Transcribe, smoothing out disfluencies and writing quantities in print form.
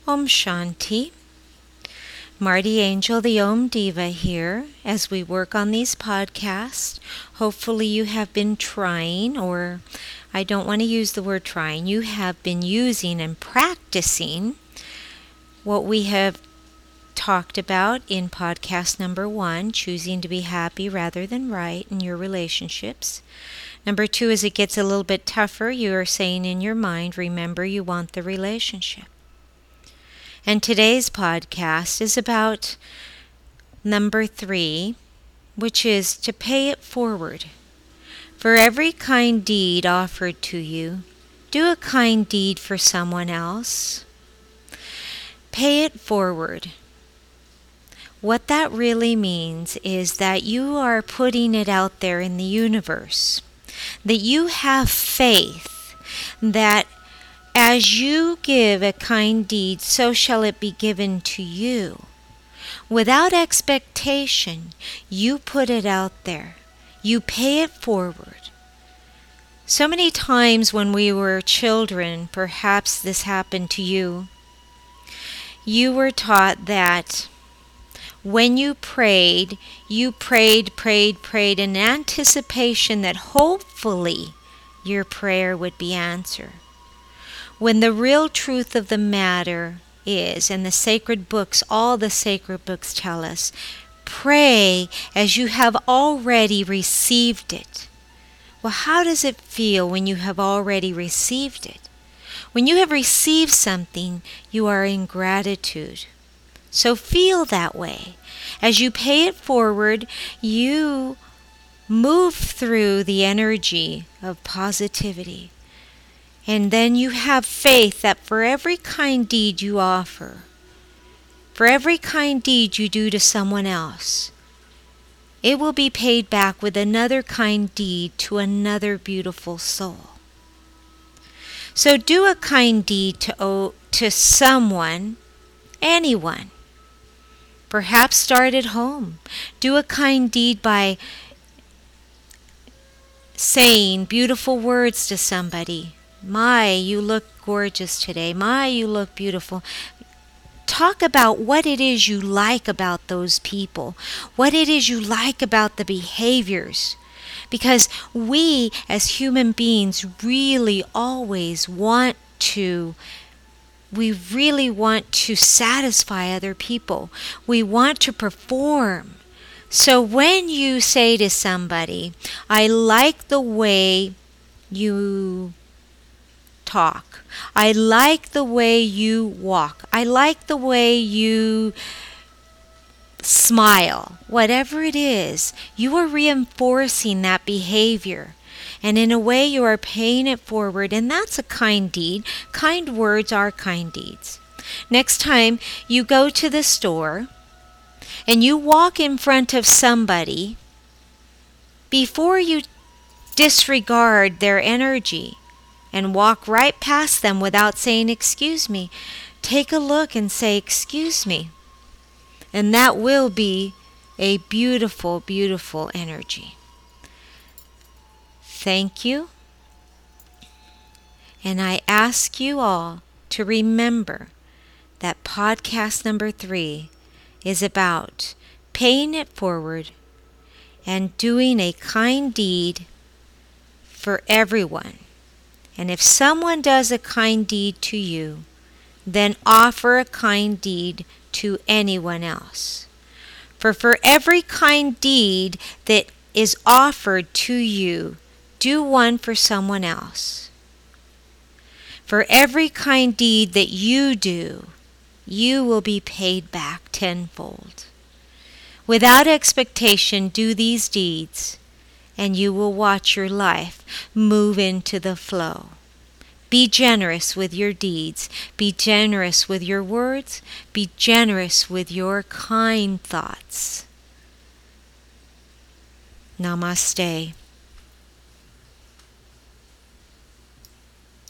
Om Shanti. Marty Angel, the Om Diva here as we work on these podcasts. Hopefully you have been trying, or I don't want to use the word trying, you have been using and practicing what we have talked about in podcast number 1, choosing to be happy rather than right in your relationships. Number 2, as it gets a little bit tougher, you are saying in your mind, remember you want the relationship. And today's podcast is about number 3, which is to pay it forward. For every kind deed offered to you, do a kind deed for someone else. Pay it forward. What that really means is that you are putting it out there in the universe, that you have faith that as you give a kind deed, so shall it be given to you. Without expectation, you put it out there. You pay it forward. So many times when we were children, perhaps this happened to you, you were taught that when you prayed in anticipation that hopefully your prayer would be answered. When the real truth of the matter is, and the sacred books, all the sacred books tell us, pray as you have already received it. Well, how does it feel when you have already received it? When you have received something, you are in gratitude. So feel that way. As you pay it forward, you move through the energy of positivity. And then you have faith that for every kind deed you offer, for every kind deed you do to someone else, it will be paid back with another kind deed to another beautiful soul. So do a kind deed to someone, anyone. Perhaps start at home. Do a kind deed by saying beautiful words to somebody. My, you look gorgeous today. My, you look beautiful. Talk about what it is you like about those people, what it is you like about the behaviors. Because we as human beings really always want to satisfy other people. We want to perform. So when you say to somebody, I like the way you talk. I like the way you walk. I like the way you smile. Whatever it is, you are reinforcing that behavior. And in a way you are paying it forward, and that's a kind deed. Kind words are kind deeds. Next time you go to the store and you walk in front of somebody, before you disregard their energy and walk right past them without saying, excuse me, take a look and say, excuse me. And that will be a beautiful, beautiful energy. Thank you. And I ask you all to remember that podcast number 3 is about paying it forward and doing a kind deed for everyone. And if someone does a kind deed to you, then offer a kind deed to anyone else. For every kind deed that is offered to you, do one for someone else. For every kind deed that you do, you will be paid back tenfold. Without expectation, do these deeds, and you will watch your life move into the flow. Be generous with your deeds. Be generous with your words. Be generous with your kind thoughts. Namaste.